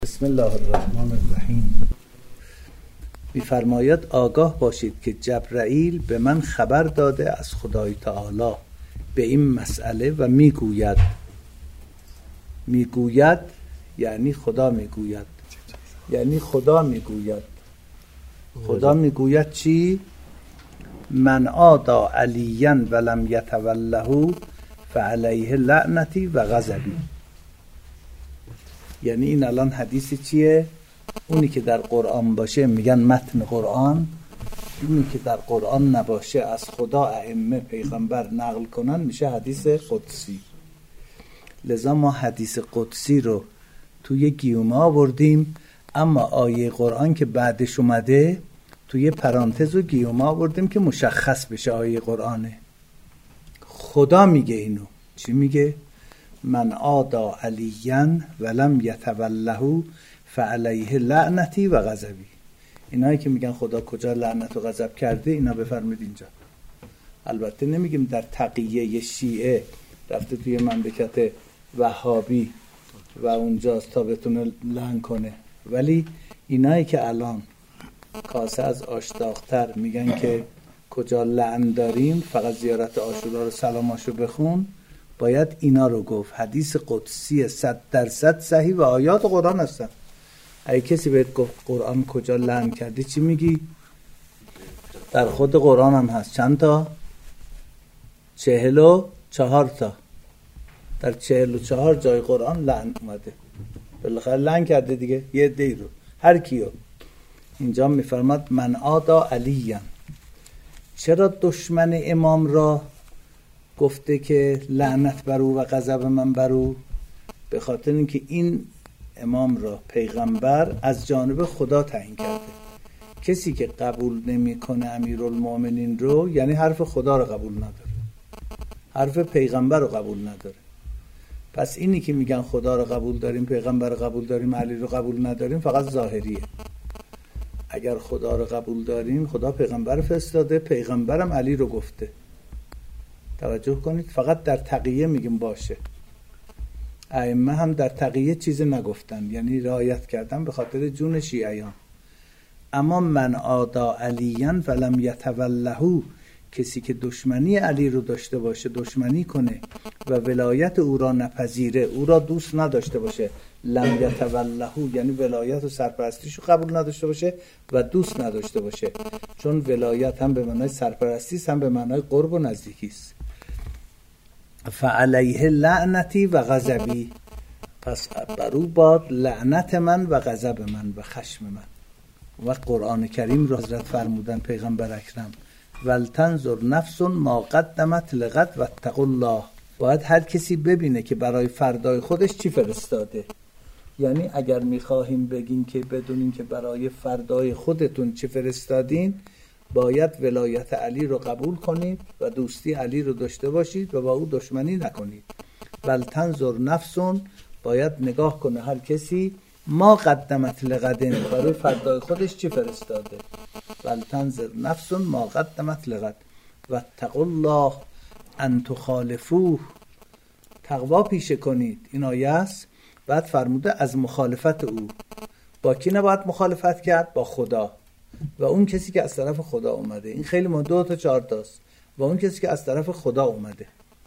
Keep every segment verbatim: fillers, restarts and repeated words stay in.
بسم الله الرحمن الرحیم. می‌فرماید آگاه باشید که جبرائیل به من خبر داده از خدای تعالی به این مسئله و میگوید میگوید یعنی خدا میگوید یعنی خدا میگوید خدا میگوید چی؟ من آدا علیا ولم یتوله فعلیه لعنتی و غضبی. یعنی این الان حدیث چیه؟ اونی که در قرآن باشه میگن متن قرآن، اونی که در قرآن نباشه از خدا ائمه پیغمبر نقل کنن میشه حدیث قدسی. لذا ما حدیث قدسی رو توی گیومه آوردیم، اما آیه قرآن که بعدش اومده توی پرانتز و گیومه آوردیم که مشخص بشه آیه قرآنه. خدا میگه اینو. چی میگه؟ من آدا علیا ولم یتوله فعلیه لعنتی و غضبی. اینایی که میگن خدا کجا لعنت و غضب کرده اینا بفرمید اینجا. البته نمیگیم در تقیه شیعه رفته توی مملکت وهابی و اونجاست تا بتونه لعن کنه، ولی اینایی که الان کاسه از آشتاقتر میگن که کجا لعن داریم فقط زیارت عاشورا رو سلاماشو بخون، باید اینا رو گفت. حدیث قدسی صد درصد صحیح و آیات قرآن هستن. اگه کسی بهت گفت قرآن کجا لعن کرده چی میگی؟ در خود قرآن هم هست. چند تا؟ چهل و چهار تا. در چهل و چهار جای قرآن لعن اومده. بالاخره لعن کرده دیگه یه دی رو هر کیو. اینجا میفرماد من آدا علیاً. چرا دشمن امام را گفته که لعنت بر او و غضب من بر او؟ به خاطر اینکه این امام را پیغمبر از جانب خدا تعیین کرده. کسی که قبول نمیکنه امیرالمومنین رو یعنی حرف خدا رو قبول نداره، حرف پیغمبر رو قبول نداره. پس اینی که میگن خدا رو قبول داریم، پیغمبر رو قبول داریم، علی رو قبول نداریم فقط ظاهریه. اگر خدا رو قبول داریم، خدا پیغمبر فرستاده، پیغمبرم علی رو گفته. توجه کنید، فقط در تقیه میگیم باشه. ائمه هم در تقیه چیز نگفتن، یعنی رعایت کردن به خاطر جون شیعیان. اما من آدا علیا ولم یتوله، کسی که دشمنی علی رو داشته باشه، دشمنی کنه و ولایت او را نپذیره، او را دوست نداشته باشه، لم یتوله یعنی ولایت و سرپرستیش رو قبول نداشته باشه و دوست نداشته باشه، چون ولایت هم به معنای سرپرستی است هم به معنای قرب و نزدیکی است. فعلیه لعنتی و غضبی، پس بر او باد لعنت من و غضب من و خشم من. و قرآن کریم را حضرت فرمودن پیغمبر اکرم ولتنظر نفس ما قدمت لغد واتقوا الله. باید هر کسی ببینه که برای فردای خودش چی فرستاده. یعنی اگر میخواهیم بگیم که بدونین که برای فردای خودتون چی فرستادین، باید ولایت علی رو قبول کنید و دوستی علی رو داشته باشید و با او دشمنی نکنید. ولتنظر نفس، باید نگاه کنه هر کسی ما قدمت لغدن، برای فردای خودش چی فرستاده. ولتنظر نفس ما قدمت لغد واتقوا الله ان تخالفوه، تقوا پیشه کنید. این آیه است. بعد فرموده از مخالفت او. با کی نباید مخالفت کرد؟ با خدا و اون کسی که از طرف خدا اومده. این خیلی ما دو تا چهار تاست. و اون کسی که از طرف خدا اومده.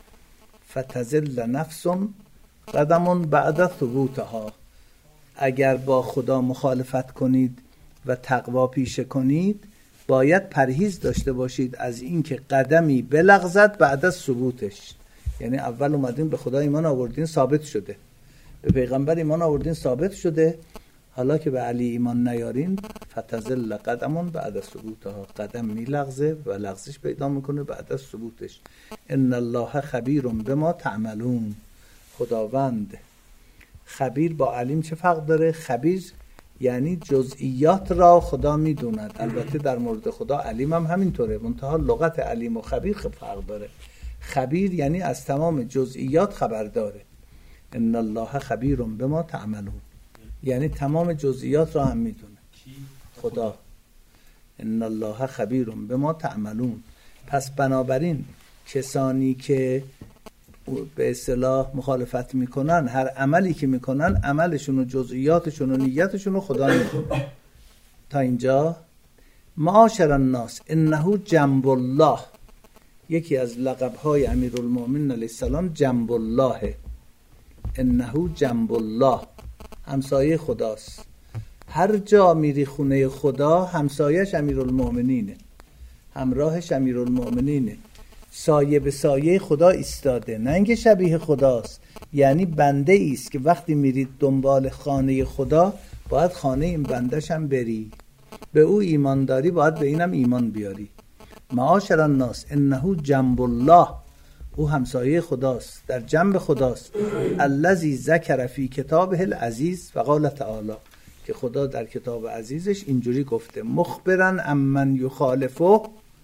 فتزل نفس قدم بعد ثبوتها، اگر با خدا مخالفت کنید و تقوا پیشه کنید، باید پرهیز داشته باشید از این که قدمی بلغزد بعد از ثبوتش. یعنی اول اومدین به خدا ایمان آوردین ثابت شده، به پیغمبر ایمان آوردین ثابت شده، حالا که به علی ایمان نیارین فتزل قدمون بعد از ثبوتها، قدم میلغزه و لغزش پیدا میکنه بعد از ثبوتش. ان الله خبیر بما تعملون. خداوند خبیر با علیم چه فرق داره؟ خبیر یعنی جزئیات را خدا میدوند. البته در مورد خدا علیم هم همینطوره، منتها لغت علیم و خبیر فرق داره. خبیر یعنی از تمام جزئیات خبر داره. ان الله خبیر بما تعملون، یعنی تمام جزئیات را هم میدونه خدا. ان الله خبیر بما تعملون. پس بنابراین کسانی که به اصطلاح مخالفت میکنن، هر عملی که میکنن عملشون و جزئیاتشون و نیتشون رو خدا میدونه. تا اینجا معاشر الناس انه جنب الله، یکی از لقب‌های امیرالمومنین علیه السلام جنب الله، انه جنب الله، همسایه خداست. هر جا میری خونه خدا همسایه‌اش امیرالمومنینه، همراهش امیرالمومنینه، سایه به سایه خدا ایستاده، نه اینکه شبیه خداست. یعنی بنده ایست که وقتی میرید دنبال خانه خدا باید خانه این بندش هم بری، به او ایمان داری باید به اینم ایمان بیاری. معاشر الناس انه جنب الله، او همسایه خداست، در جنب خداست. الذی ذکر فی کتابه العزیز و قال تعالی، که خدا در کتاب عزیزش اینجوری گفته، مخبرن امن یخالفه،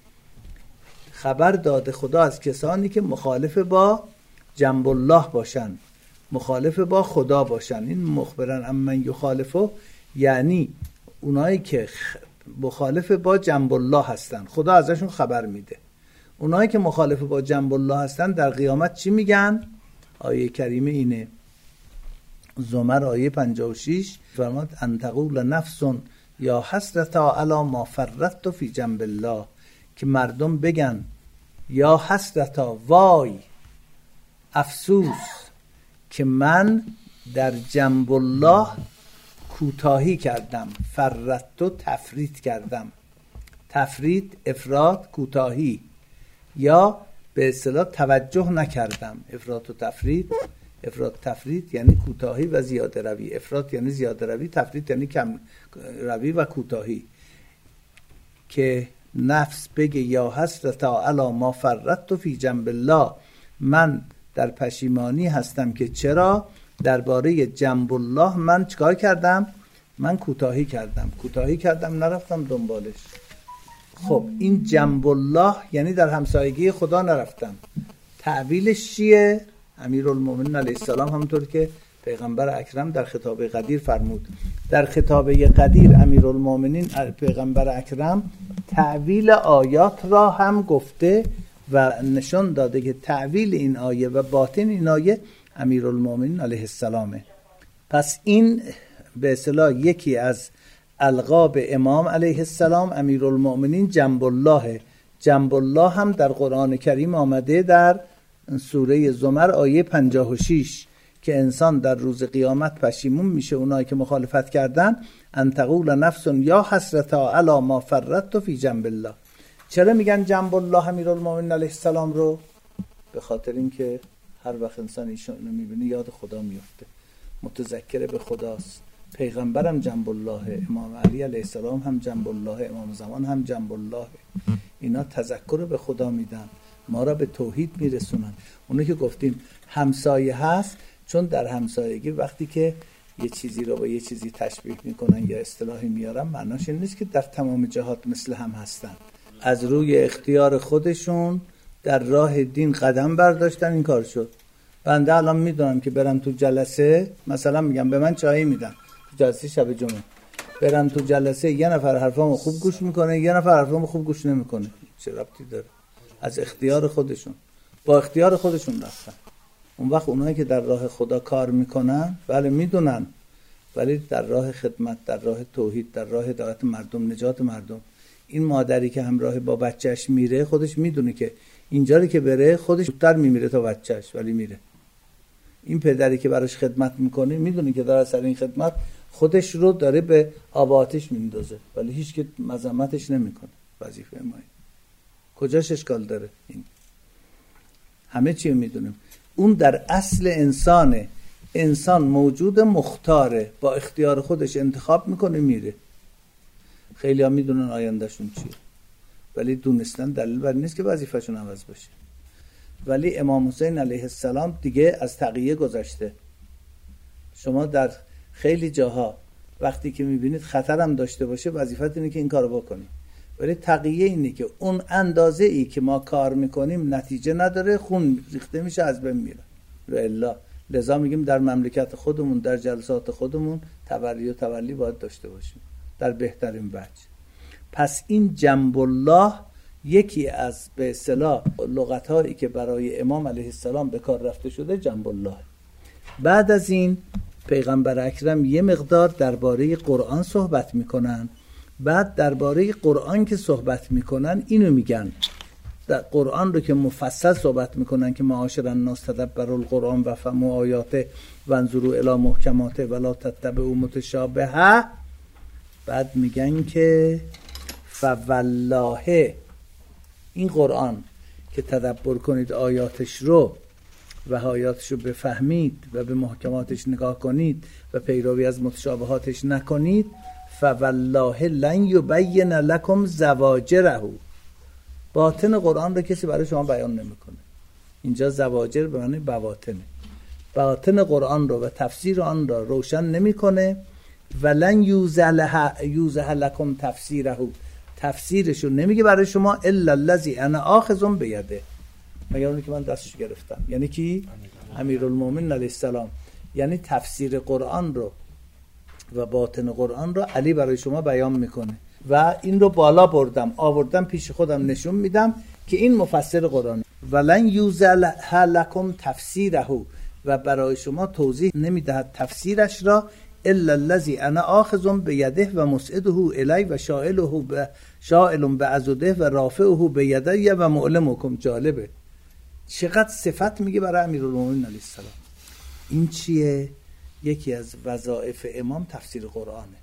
خبر داده خدا از کسانی که مخالف با جنب الله باشن، مخالف با خدا باشن. این مخبرن امن یخالفه یعنی اونایی که مخالف با جنب الله هستن، خدا ازشون خبر میده. اونایی که مخالف با جنب الله هستن در قیامت چی میگن؟ آیه کریمه اینه، زمر آیه پنجاه و شش فرماد ان تقول نفس یا حسرتا علی ما فرطت فی جنب الله، که مردم بگن یا حسرتا، وای افسوس که من در جنب الله کوتاهی کردم. فرطت تفرید کردم، تفرید افراط کوتاهی، یا به اصطلاح توجه نکردم. افراط و تفرید، افراط تفرید یعنی کوتاهی و زیاده روی، افراط یعنی زیاده روی، تفرید یعنی کم روی و کوتاهی. که نفس بگه یا حسرتا علی ما فرطت فی جنب الله، من در پشیمانی هستم که چرا درباره جنب الله من چیکار کردم؟ من کوتاهی کردم، کوتاهی کردم نرفتم دنبالش. خب این جنب الله یعنی در همسایگی خدا نرفتم. تعبیرش چیه؟ امیرالمومنین علیه السلام همونطور که پیغمبر اکرم در خطاب قدیر فرمود. در خطاب قدیر امیرالمومنین پیغمبر اکرم تعویل آیات را هم گفته و نشان داده که تعویل این آیه و باطن این آیه امیرالمومنین علیه السلامه. پس این به اصطلاح یکی از القاب امام علیه السلام، امیرالمومنین جنب الله. جنب الله هم در قرآن کریم آمده در سوره زمر آیه پنجاه و شش که انسان در روز قیامت پشیمون میشه، اونایی که مخالفت کردن، ان تقول نفس یا حسرتا علی ما فرطت فی جنب الله. چرا میگن جنب الله امیرالمومنین علیه السلام رو؟ به خاطر اینکه هر وقت انسان ایشون رو میبینه یاد خدا میفته، متذکر به خداست. پیغمبرم جنب الله، امام علی علیه السلام هم جنب الله، امام زمان هم جنب الله. اینا تذکر به خدا میدن، ما را به توحید میرسونن. اونو که گفتیم همسایه هست، چون در همسایگی وقتی که یه چیزی رو با یه چیزی تشبیه میکنن یا اصطلاحی میارن، معناش این نیست که در تمام جهات مثل هم هستن. از روی اختیار خودشون در راه دین قدم برداشتن، این کار شد. بنده الان میدونم که برم تو جلسه، مثلا میگم به من چای میدن تو جلسه شب جمعه، برم تو جلسه یه نفر حرفامو خوب گوش میکنه، یه نفر حرفامو خوب گوش نمیکنه، چه ربطی داره؟ از اختیار خودشون، با اختیار خودشون رفتن. اون وقت اونایی که در راه خدا کار میکنن، بله میدونن، ولی در راه خدمت، در راه توحید، در راه هدایت مردم، نجات مردم. این مادری که همراه با بچهش میره، خودش میدونه که اینجا که بره خودش زودتر میمیره تا بچهش، ولی میره. این پدری که براش خدمت میکنه میدونه که در اثر این خدمت خودش رو داره به آب آتش میندازه، ولی هیچ که مذمتش نمیکنه. وظیفه ما کجاش اشکال داره؟ این همه چی میدونیم. اون در اصل انسانه. انسان موجود مختاره، با اختیار خودش انتخاب میکنه میره. خیلی ها میدونن آیندهشون چیه، ولی دونستن دلیل بر نیست که وظیفهشون عوض بشه. ولی امام حسین علیه السلام دیگه از تقیه گذشته. شما در خیلی جاها وقتی که میبینید خطرم داشته باشه، وظیفت اینه که این کارو بکنی. ولی تقیه اینه که اون اندازه ای که ما کار میکنیم نتیجه نداره، خون ریخته میشه، از بین میره. و الا لذا میگیم در مملکت خودمون، در جلسات خودمون تبری و تولی باید داشته باشیم در بهترین وجه. پس این جنب الله یکی از به اصطلاح لغت‌هایی که برای امام علیه السلام به کار رفته شده جنب الله. بعد از این پیغمبر اکرم یه مقدار درباره قرآن صحبت میکنن. بعد درباره قرآن که صحبت میکنن اینو میگن، در قرآن رو که مفصل صحبت میکنن که معاشر الناس تدبروا القرآن و فهموا آیاته وانظروا الی محکماته ولا تتبعوا متشابهه. بعد میگن که فوالله این قرآن که تدبر کنید آیاتش رو و آیاتش رو بفهمید و به محکماتش نگاه کنید و پیروی از متشابهاتش نکنید، فوالله لن یبین لکم زواجره. باطن قرآن رو کسی برای شما بیان نمیکنه. اینجا زواجر به معنی بواطنه. باطن قرآن رو و تفسیر آن را روشن نمیکنه. ولن یوزه لکم تفسیره، تفسیرشو نمیگه برای شما الا الذی انا آخذ بیده، مگر اونی که من دستش گرفتم. یعنی کی؟ امیرالمومنین علیه السلام. یعنی تفسیر قرآن رو و باطن قرآن رو علی برای شما بیان میکنه و این رو بالا بردم آوردم پیش خودم نشون میدم که این مفسر قرآن. ولن یوزل لکم تفسیره، و برای شما توضیح نمیدهد تفسیرش را الا الذی انا آخذ بیده و مسعده الی و شائله به شائل بعضده و رافعه بیده و معلمکم. جالبه چقدر صفت میگه برای امیرالمومنین علیه السلام. این چیه؟ یکی از وظایف امام تفسیر قرآنه.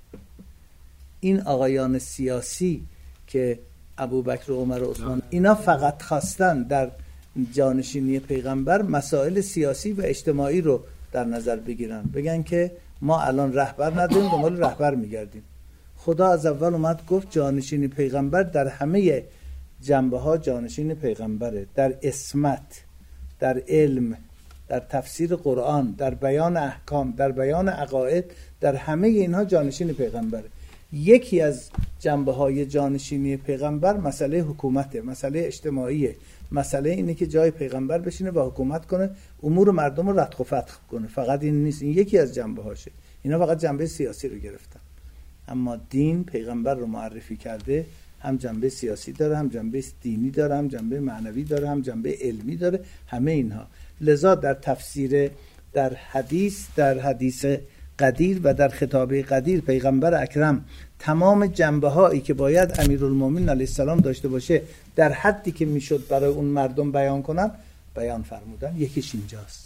این آقایان سیاسی که ابوبکر و عمر و عثمان اینا فقط خواستن در جانشینی پیغمبر مسائل سیاسی و اجتماعی رو در نظر بگیرن، بگن که ما الان رهبر نداریم دنبال رهبر میگردیم. خدا از اول اومد گفت جانشینی پیغمبر در همه جنبه ها جانشین پیغمبره، در عصمت، در علم، در تفسیر قرآن، در بیان احکام، در بیان عقاید، در همه اینها جانشین پیغمبره. یکی از جنبه های جانشینی پیغمبر مسئله حکومته، مسئله اجتماعیه، مسئله اینه که جای پیغمبر بشینه و حکومت کنه، امور مردم رو رتق و فتق کنه. فقط این نیست، این یکی از جنبه هاشه. اینا فقط جنبه سیاسی رو گرفتن، اما دین پیغمبر رو معرفی کرده، هم جنبه سیاسی داره، هم جنبه دینی داره، هم جنبه معنوی داره، هم جنبه علمی داره، همه اینها. لذا در تفسیر، در حدیث، در حدیث قدیر و در خطاب قدیر پیغمبر اکرم تمام جنبه هایی که باید امیرالمومنین علیه السلام داشته باشه در حدی که میشد برای اون مردم بیان کنن بیان فرمودن. یکیش اینجاست،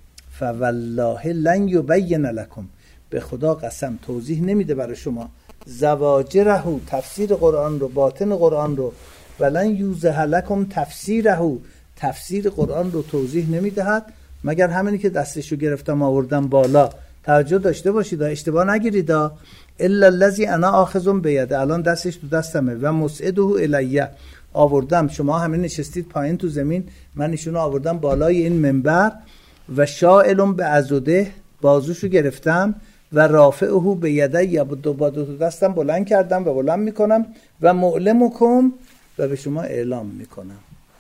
فوالله لن یبین لکم، به خدا قسم توضیح نمیده برای شما زواجره، تفسیر قرآن رو، باطن قرآن رو، ولن یوزه لکم تفسیره، تفسیر قرآن رو توضیح نمیدهد مگر همینی که دستشو گرفتم آوردم بالا. توجه داشته باشید، اشتباه نگیرید. الا الذی انا آخذ بیده، الان دستش تو دستمه، و مسعده الیه، آوردم، شما همین نشستید پایین تو زمین، من ایشونو آوردم بالای این منبر، و شائل بعضده، بازوشو گرفتم، و رافعه بیده، یا دو با دو دستم بلند کردم و بلند میکنم، و معلمکم، و به شما اعلام میکنم.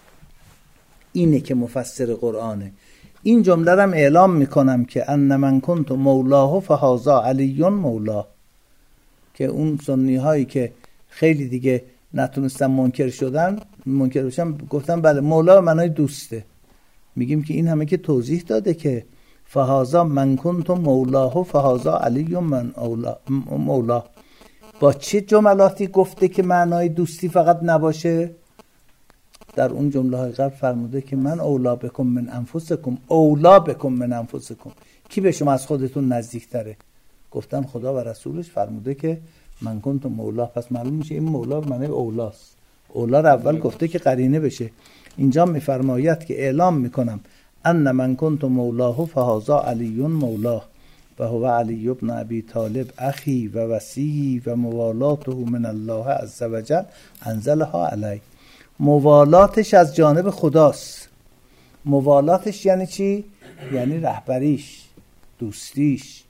اینه که مفسر قرآنه. این جمله رم اعلام میکنم که ان من کنت مولاه فهذا علی مولاه، که اون سنی هایی که خیلی دیگه نتونستن منکر شدن، منکر بشن، گفتن بله مولا معنای دوسته. میگیم که این همه که توضیح داده که فهذا من کنت مولاه فهذا علی من مولاه، با چه جملاتی گفته که معنای دوستی فقط نباشه؟ در اون جمله های قبل فرموده که من اولا بکم من انفسکم، اولا بکم من انفسکم، کی به شما از خودتون نزدیک تره؟ گفتن خدا و رسولش فرموده که من کنت مولا، پس معلوم میشه این مولا معنی اولاست. اولا رو اول گفته که قرینه بشه. اینجا میفرماید که اعلام میکنم ان من کنت مولاه فهذا علی مولاه و هو علی ابن ابی طالب اخی و وصی و موالاته من الله عز وجل انزلها علی. موالاتش از جانب خداست. موالاتش یعنی چی؟ یعنی رهبریش، دوستیش،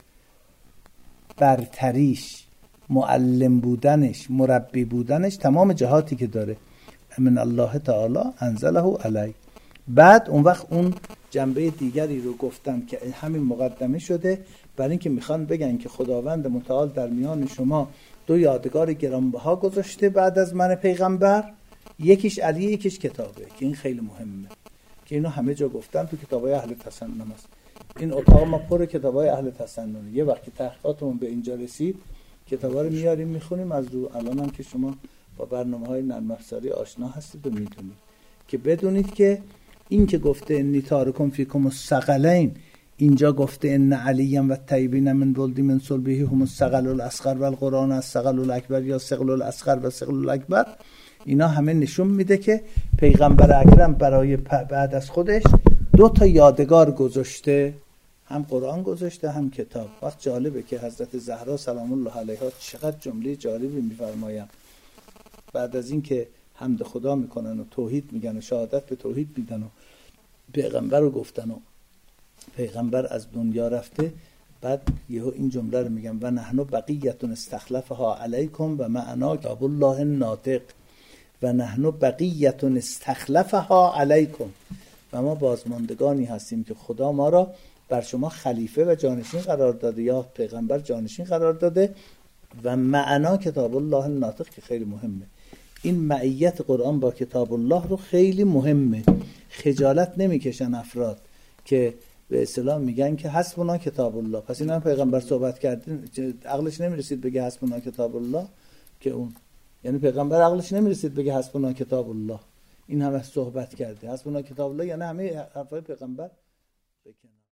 برتریش، معلم بودنش، مربی بودنش، تمام جهاتی که داره من الله تعالی انزله علی. بعد اون وقت اون جنبه دیگری رو گفتن که همین مقدمه شده، برای اینکه میخوان بگن که خداوند متعال در میان شما دو یادگار گرانبها گذاشته بعد از من پیغمبر. یکیش علی، یکیش کتابه که این خیلی مهمه که اینو همه جا گفتم تو کتابای اهل تسنن است. این اتاق ما پر کتابای اهل تسنن. یه وقتی تحقیقاتمون به اینجا رسید کتابا رو میاریم میخونیم از رو. الان هم که شما با برنامه‌های نرم افزاری آشنا هستید و میدونید که بدونید که این که گفته انی تارکم فیکم الثقلین، اینجا گفته ان علی و طیبین من ولدی من صلبه هم الثقل الاصغر و القرآن الثقل الاکبر یا ثقل الاصغر و ثقل الاکبر، اینا همه نشون میده که پیغمبر اکرم برای بعد از خودش دو تا یادگار گذاشته، هم قرآن گذاشته هم کتاب. وقت جالبه که حضرت زهرا سلام الله علیها چقدر جمله جالبی میفرمایند بعد از این که حمد خدا میکنن و توحید میگن و شهادت به توحید میدن و پیغمبر رو گفتن و پیغمبر از دنیا رفته، بعد یهو این جمله رو میگن و نحن بقیت استخلفها علیکم و معنا کتاب الله الناطق و نحن بقیت استخلفها علیکم، و ما بازماندگانی هستیم که خدا ما را بر شما خلیفه و جانشین قرار داده یا پیغمبر جانشین قرار داده و معنا کتاب الله الناطق که خیلی مهمه. این معیت قرآن با کتاب الله رو خیلی مهمه. خجالت نمیکشن افراد که به اصطلاح میگن که حسبنا کتاب الله، پس اینا پیغمبر صحبت کردن عقلش نمیرسید بگه حسبنا کتاب الله، که اون یعنی پیغمبر عقلش نمیرسید بگه حسبنا کتاب الله، این همه صحبت کرده حسبنا کتاب الله یعنی همه حرفای پیغمبر بکنه.